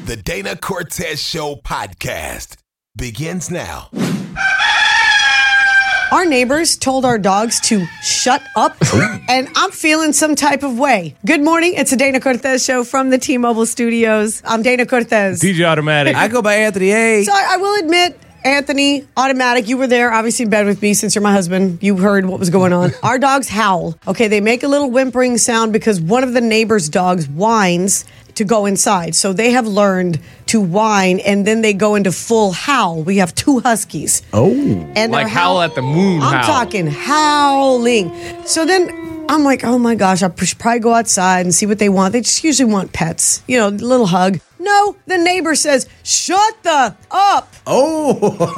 The Dana Cortez Show podcast begins now. Our neighbors told our dogs to shut up, and I'm feeling some type of way. Good morning. It's the Dana Cortez Show from the T-Mobile studios. I'm Dana Cortez. DJ Automatic. I go by Anthony A. So I will admit, Anthony, Automatic, you were there, obviously in bed with me since you're my husband. You heard what was going on. Our dogs howl. Okay, they make a little whimpering sound because one of the neighbor's dogs whines to go inside. So they have learned to whine, and then they go into full howl. We have two huskies. Oh. And Like they're howl at the moon I'm howl. talking howling. So then I'm like, oh my gosh, I should probably go outside and see what they want. They just usually want pets, you know, a little hug. No, the neighbor says, shut the up. Oh.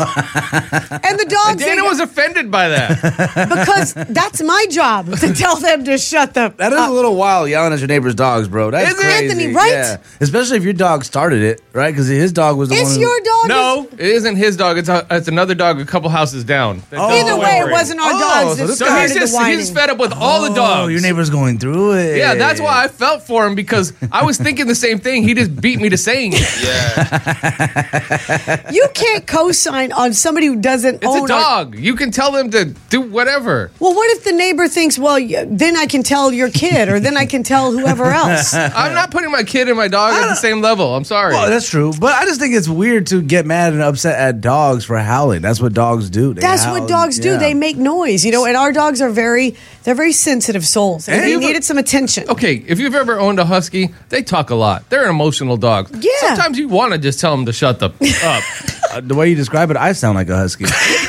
And the dogs... Dana was offended by that. because that's my job, to tell them to shut the That is a little wild yelling at your neighbor's dogs, bro. That's Is it? crazy. Anthony, right? Yeah. Especially if your dog started it, right? Because his dog was the one It's who... your dog. No, it isn't his dog. It's another dog a couple houses down. That does Either the way, it whimpering. wasn't our Oh, dogs so that this So started the whining. he's fed up with all the dogs. Oh, your neighbor's going through it. Yeah, that's why I felt for him, because I was thinking the same thing. He just beat me to saying it. You can't co-sign on somebody who doesn't It's own a dog. You can tell them to do whatever. Well, what if the neighbor thinks, well, then I can tell your kid, or then I can tell whoever else? I'm not putting my kid and my dog at the same level. I'm sorry. Well, that's true. But I just think it's weird to get mad and upset at dogs for howling. That's what dogs do. They That's howl. what dogs do. Yeah. They make noise, you know, and our dogs are they're very sensitive souls. And And they you've- needed some attention. Okay, if you've ever owned a husky, they talk a lot. They're an emotional dog. Yeah. Sometimes you want to just tell them to shut the up. The way you describe it, I sound like a husky.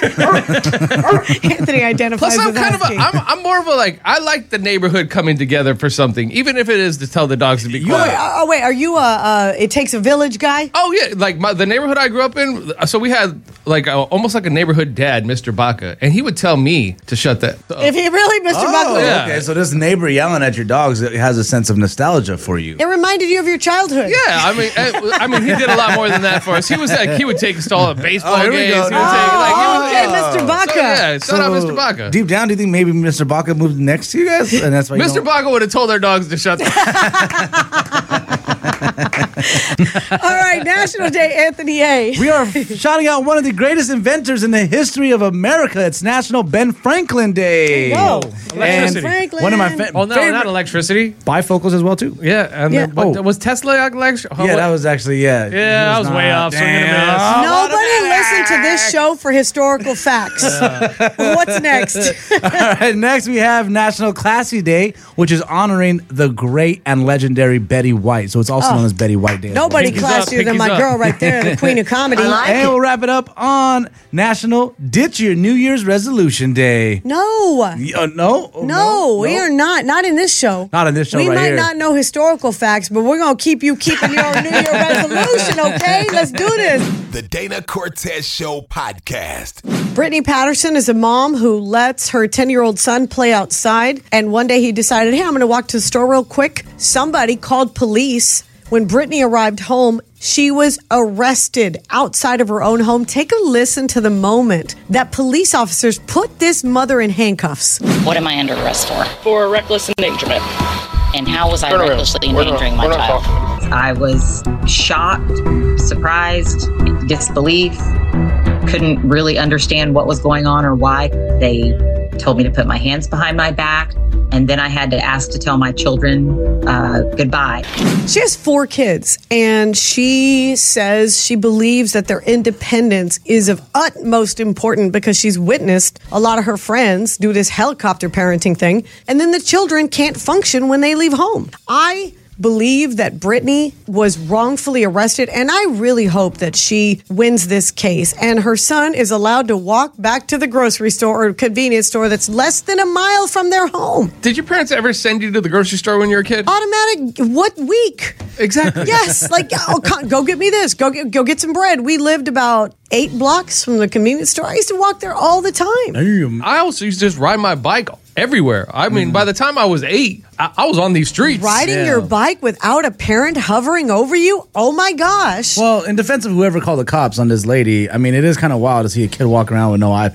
Anthony identifies Plus, I'm with kind of husky. I'm more of a I like the neighborhood coming together for something, even if it is to tell the dogs to be quiet. Wait, are you it takes a village guy? Oh yeah, like the neighborhood I grew up in. So we had almost like a neighborhood dad, Mr. Baca, and he would tell me to shut that. If he really, Mr. Oh, Buckley. Yeah. okay. So this neighbor yelling at your dogs has a sense of nostalgia for you. It reminded you of your childhood. Yeah, I mean, he did a lot more than that for us. He would take us to all the baseball here we games. go. He would take, Okay, Mr. Baca. So, yeah, shout out Mr. Baca. Deep down, do you think maybe Mr. Baca moved next to you guys? And that's why you Mr. don't- Baca would have told our dogs to shut the All right, National Day, Anthony A. We are shouting out one of the greatest inventors in the history of America. It's National Ben Franklin Day. Go. Electricity. Franklin. One of my Oh no, favorite not electricity. bifocals as well too. Yeah, and Yeah. then, what, was Tesla electric? Yeah, that was actually Yeah, I was way off, so I'm gonna miss. Nobody listened to this show for historical facts. What's next? All right, next we have National Classy Day, which is honoring the great and legendary Betty White. So it's also known as Betty White Day. as well. Nobody Pinkies classier up, than my pinkies up. girl right there, the queen of comedy. And we'll wrap it up on National Ditch Your New Year's Resolution Day. No. No, We are not. Not in this show. Not in this show We right might here. not know historical facts, but we're going to keep you keeping your New Year resolution, okay? Let's do this. The Dana Cortez Show podcast. Brittany Patterson is a mom who lets her 10-year-old son play outside. And one day he decided, hey, I'm going to walk to the store real quick. Somebody called police. When Brittany arrived home, she was arrested outside of her own home. Take a listen to the moment that police officers put this mother in handcuffs. What am I under arrest for? For reckless endangerment. And how was I recklessly endangering my child? I was shocked, surprised, in disbelief, couldn't really understand what was going on or why. They told me to put my hands behind my back, and then I had to ask to tell my children goodbye. She has 4 kids, and she says she believes that their independence is of utmost importance because she's witnessed a lot of her friends do this helicopter parenting thing, and then the children can't function when they leave home. I believe that Brittany was wrongfully arrested, and I really hope that she wins this case and her son is allowed to walk back to the grocery store or convenience store that's less than a mile from their home. Did your parents ever send you to the grocery store when you were a kid? Automatic, what week? Exactly. Yes, like, oh, go get me this. Go get some bread. We lived about 8 blocks from the convenience store. I used to walk there all the time. I also used to just ride my bike everywhere. I mean, by the time I was 8, I was on these streets. Riding your bike without a parent hovering over you? Oh my gosh. Well, in defense of whoever called the cops on this lady, I mean, it is kind of wild to see a kid walk around with no iPad.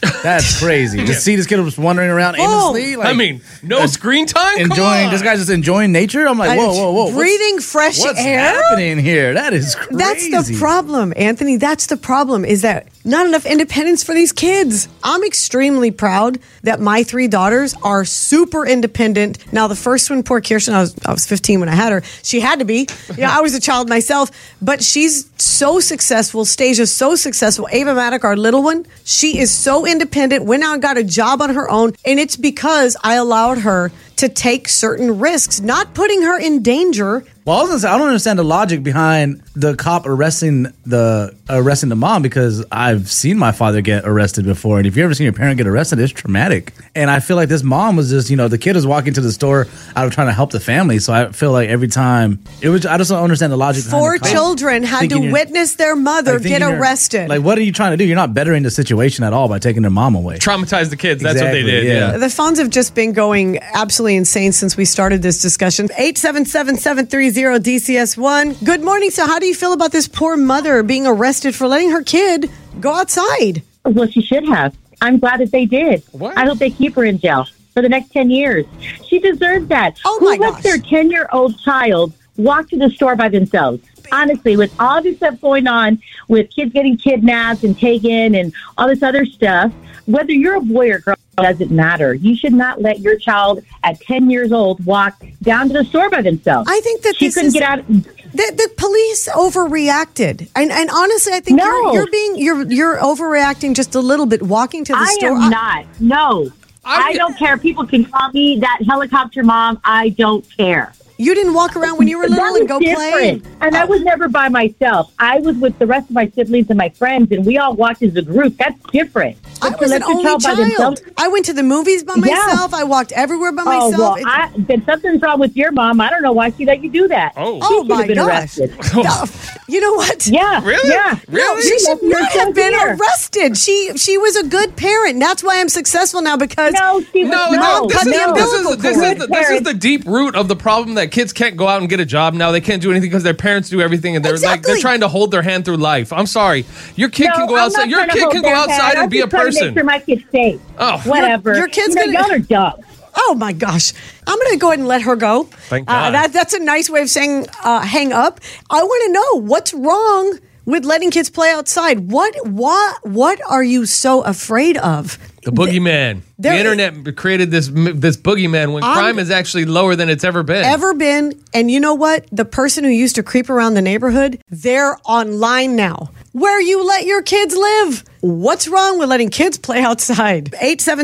That's crazy. Just see this kid was wandering around aimlessly. I mean, no screen time? Come Enjoying, on. this guy's just enjoying nature. I'm like, whoa. Breathing fresh what's air? happening here? That is crazy. That's the problem, Anthony. That's the problem, is that not enough independence for these kids. I'm extremely proud that my 3 daughters are super independent. Now, the first one, poor Kirsten, I was 15 when I had her. She had to be. Yeah, I was a child myself. But she's so successful. Stasia's so successful. Ava Maddock, our little one, she is so independent, went out and got a job on her own. And it's because I allowed her to take certain risks, not putting her in danger. Well, I was gonna say, I don't understand the logic behind the cop arresting the mom, because I've seen my father get arrested before, and if you ever seen your parent get arrested, it's traumatic. And I feel like this mom was just, the kid was walking to the store out of trying to help the family. So I feel like every time I just don't understand the logic. 4 children had to witness their mother get arrested. Like, what are you trying to do? You're not bettering the situation at all by taking their mom away. Traumatize the kids. That's Exactly, what they did. yeah. The phones have just been going absolutely insane since we started this discussion. 877-730-DCS1. Good morning. So how do you feel about this poor mother being arrested for letting her kid go outside? Well, she should have. I'm glad that they did. What? I hope they keep her in jail for the next 10 years. She deserves that. Oh, Who my lets gosh. their 10-year-old child walk to the store by themselves? Honestly, with all this stuff going on, with kids getting kidnapped and taken and all this other stuff, whether you're a boy or girl, doesn't matter. You should not let your child at 10 years old walk down to the store by themselves. I think that she this couldn't is... get out. The police overreacted, and honestly, I think No. you're overreacting just a little bit. Walking to the I store, am not. No. I don't care. People can call me that helicopter mom. I don't care. You didn't walk around when you were little and go play. And I was never by myself. I was with the rest of my siblings and my friends, and we all walked as a group. That's different. I But to was let an your only by themselves- child. I went to the movies by Yeah. myself. I walked everywhere by Oh, myself. well, then something's wrong with your mom. I don't know why she let you do that. Oh. She should my have been gosh. arrested. No, you know what? Yeah. Really? Yeah. Really? She should You're not so have been here. arrested. She was a good parent. And that's why I'm successful now, because No, she was No, not. this is umbilical this is the deep root of the problem, that kids can't go out and get a job now. They can't do anything because their parents do everything, and they're Exactly. they're trying to hold their hand through life. I'm sorry, your kid can go outside. Your kid can go outside and be a person. Make sure my kid's safe. Oh. Whatever. Your kid's gonna. gonna- Y'all are dumb. oh my gosh, I'm going to go ahead and let her go. Thank God. That's a nice way of saying hang up. I want to know what's wrong with letting kids play outside. What are you so afraid of? The boogeyman. The there- internet created this boogeyman when crime is actually lower than it's ever been. And you know what? The person who used to creep around the neighborhood, they're online now, where you let your kids live. What's wrong with letting kids play outside?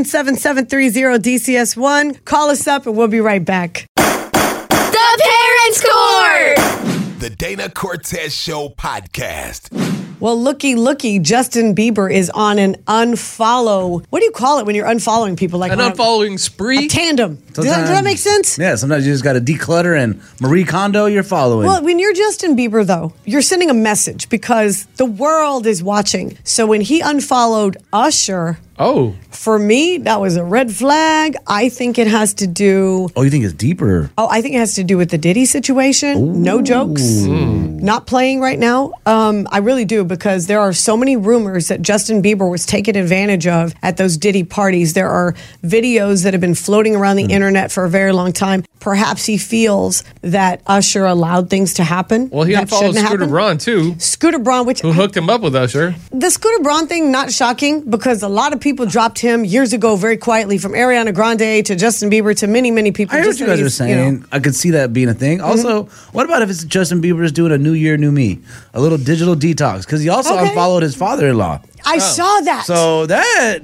877-730-DCS1. Call us up and we'll be right back. The Parents Court! The Dana Cortez Show podcast. Well, looky, Justin Bieber is on an unfollow. What do you call it when you're unfollowing people? Like An unfollowing spree. a tandem. Does that make sense? Yeah, sometimes you just got to declutter, and Marie Kondo, you're following. Well, when you're Justin Bieber, though, you're sending a message because the world is watching. So when he unfollowed Usher, Oh, for me, that was a red flag. I think it has to do... Oh, you think it's deeper? Oh, I think it has to do with the Diddy situation. No jokes. Not playing right now. I really do, because there are so many rumors that Justin Bieber was taken advantage of at those Diddy parties. There are videos that have been floating around the internet for a very long time. Perhaps he feels that Usher allowed things to happen. well, he that unfollowed shouldn't Scooter happen. Braun too, Scooter Braun, which who hooked him up with Usher. the Scooter Braun thing, not shocking, because a lot of people dropped him years ago very quietly, from Ariana Grande to Justin Bieber to many, many people. I heard just you so guys were he's, saying. I could see that being a thing. Also, what about if it's Justin Bieber's doing a New Year, New Me, a little digital detox? Because he also Okay. unfollowed his father-in-law. I saw that. So that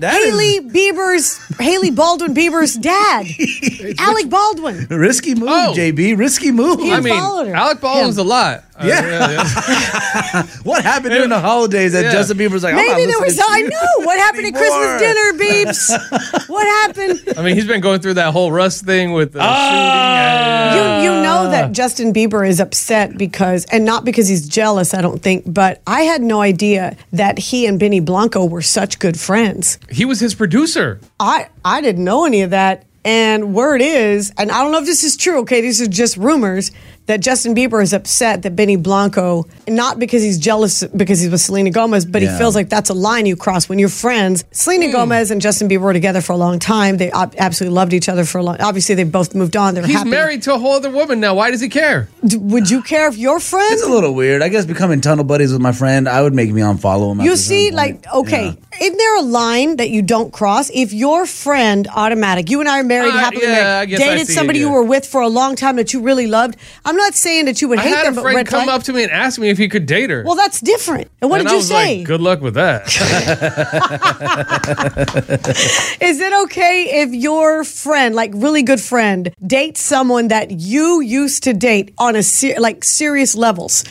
Haley Baldwin Bieber's dad, Alec Baldwin. risky move, Oh. JB. Risky move. He I mean, unfollowed her. Alec Baldwin's a lot. Yeah. What happened during the holidays that Yeah. Justin Bieber's like, I'm not Maybe there was. listening to I you know what happened at Christmas anymore. dinner, Beeps. What happened? I mean, he's been going through that whole Russ thing with the You know that Justin Bieber is upset because, and not because he's jealous, I don't think, but I had no idea that he and Benny Blanco were such good friends. shooting. He was his producer. I didn't know any of that. And word is, and I don't know if this is true, okay, these are just rumors, that Justin Bieber is upset that Benny Blanco, not because he's jealous because he's with Selena Gomez, but he feels like that's a line you cross when you're friends. Selena Gomez and Justin Bieber were together for a long time. They absolutely loved each other for a long time. Obviously, they both moved on. They're He's happy. married to a whole other woman now. Why does he care? Would you care if your friend? It's a little weird. I guess becoming tunnel buddies with my friend, I would make me unfollow him. You see, like, okay, isn't there a line that you don't cross? If your friend, automatic, you and I are married, happily I married, guess I dated see somebody it, yeah. you were with for a long time that you really loved, I'm not saying that you would I hate had them, a but friend red come flag. up to me and ask me if he could date her. Well, that's different. And what and did I you was say? like, good luck with that. Is it okay if your friend, like really good friend, dates someone that you used to date on a serious levels?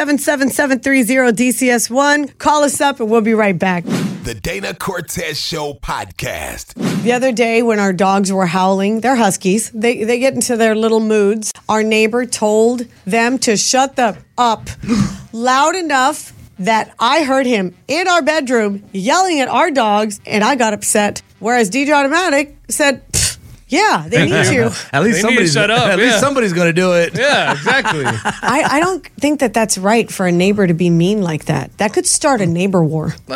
877-730-DCS1. Call us up and we'll be right back. The Dana Cortez Show podcast. The other day when our dogs were howling, they're huskies, they get into their little moods. Our neighbor told them to shut the up loud enough that I heard him in our bedroom yelling at our dogs, and I got upset. Whereas DJ Automatic said, yeah, they need you. At least They need to somebody's shut up, At yeah. least somebody's going to do it. Yeah, exactly. I don't think that that's right for a neighbor to be mean like that. That could start a neighbor war. If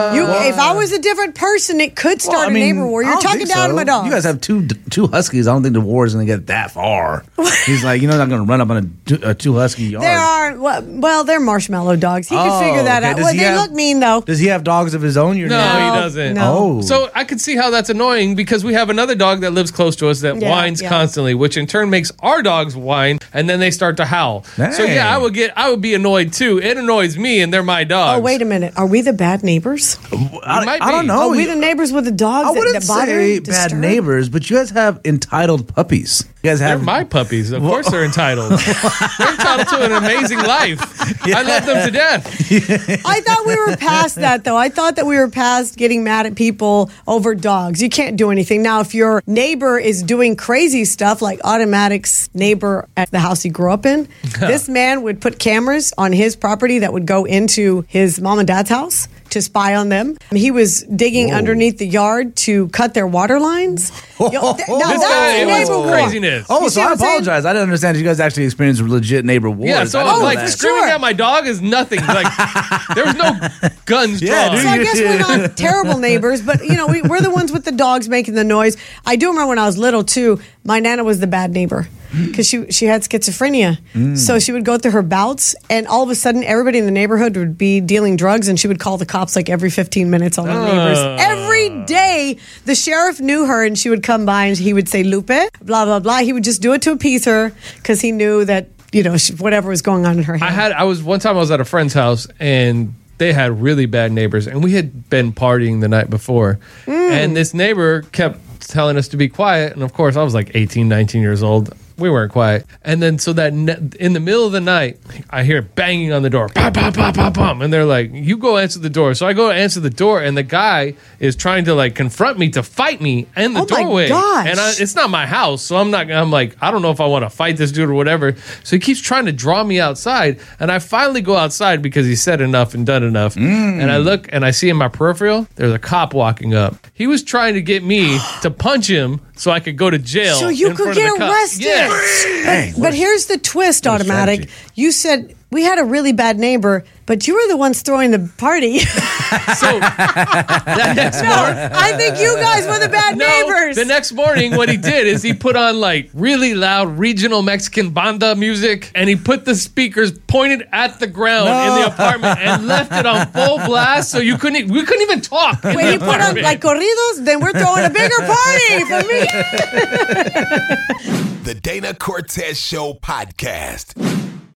I was a different person, it could start a neighbor war. I You're don't talking think down so. to my dog. You guys have two huskies. I don't think the war is going to get that far. He's like, not going to run up on a two husky yard. They are, well, they're marshmallow dogs. He could figure that okay. out. Does Well, he they have- look mean, though. Does he have dogs of his own? Your No, neighbor? he doesn't. No. Oh. So I could see how that's annoying because we have another dog that lives close to us that whines constantly, which in turn makes our dogs whine, and then they start to howl. Hey. So yeah, I would be annoyed too. It annoys me, and they're my dogs. Oh, wait a minute. Are we the bad neighbors? I might don't be. know. Are we the neighbors with the dogs I wouldn't that bother say and bad disturb? neighbors, but you guys have entitled puppies. You guys They're have my puppies. Of course they're entitled. They're entitled to an amazing life. I love them to death. I thought we were past that, though. I thought that we were past getting mad at people over dogs. You can't do anything. Now, if your neighbor is doing crazy stuff like Automatic's neighbor at the house he grew up in, this man would put cameras on his property that would go into his mom and dad's house to spy on them. He was digging underneath the yard to cut their water lines. Now, This that's guy was neighbor war. craziness. Oh, You so see I what I'm saying? apologize. I didn't understand that you guys actually experienced legit neighbor wars. Yeah, so I didn't know like that. screaming Sure. at my dog is nothing. Like there was no guns Yeah, drawn. dude. So I guess we're not terrible neighbors, but we're the ones with the dogs making the noise. I do remember when I was little too, my Nana was the bad neighbor because she had schizophrenia. So she would go through her bouts, and all of a sudden everybody in the neighborhood would be dealing drugs, and she would call the cops like every 15 minutes on our neighbors. Every day the sheriff knew her, and she would come by and he would say, Lupe, blah, blah, blah. He would just do it to appease her because he knew that, whatever was going on in her head. One time I was at a friend's house and they had really bad neighbors, and we had been partying the night before, and this neighbor kept telling us to be quiet, and of course I was like 18, 19 years old. We weren't quiet. And then so that in the middle of the night, I hear banging on the door. Pop, pop, pop, pop, pop. And they're like, you go answer the door. So I go answer the door, and the guy is trying to like confront me to fight me in the doorway. gosh. And it's not my house. So I'm like, I don't know if I want to fight this dude or whatever. So he keeps trying to draw me outside. And I finally go outside because he said enough and done enough. And I look and I see in my peripheral, there's a cop walking up. He was trying to get me to punch him so I could go to jail. So you in could front of get the cops. arrested. Yes. But here's the twist, what a Automatic. strategy. You said we had a really bad neighbor, but you were the ones throwing the party. So that next No, I think you guys were the bad neighbors. The next morning, what he did is he put on like really loud regional Mexican banda music, and he put the speakers pointed at the ground in the apartment and left it on full blast, so we couldn't even talk. in When the you put on apartment. like corridos, then we're throwing a bigger party for me. The Dana Cortez Show podcast.